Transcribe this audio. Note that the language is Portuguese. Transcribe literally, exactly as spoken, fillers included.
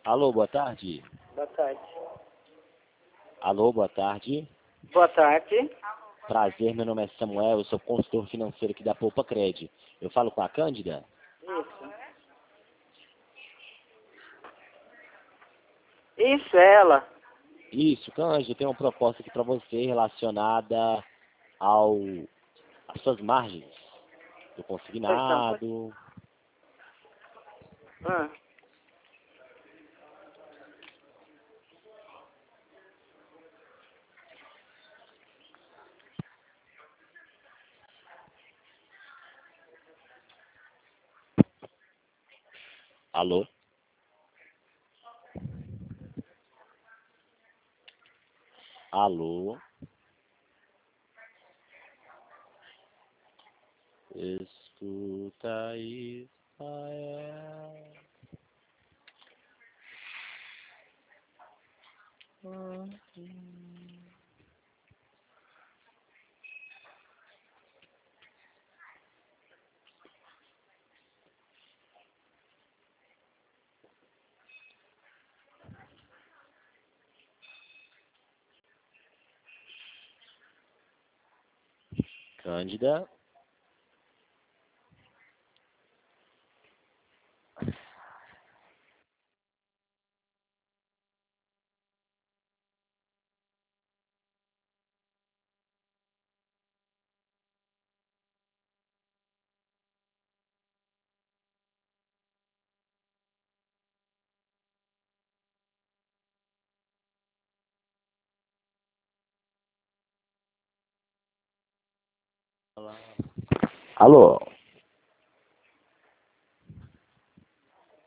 Alô, boa tarde. Boa tarde. Alô, boa tarde. Boa tarde. Prazer, meu nome é Samuel, eu sou consultor financeiro aqui da Poupa Cred. Eu falo com a Cândida? Isso. Isso, é ela. Isso, Cândida, eu tenho uma proposta aqui para você relacionada ao às suas margens do Pois não, pois... consignado. Ah, Alô? Alô? Escuta, Israel. Cândida? Alô?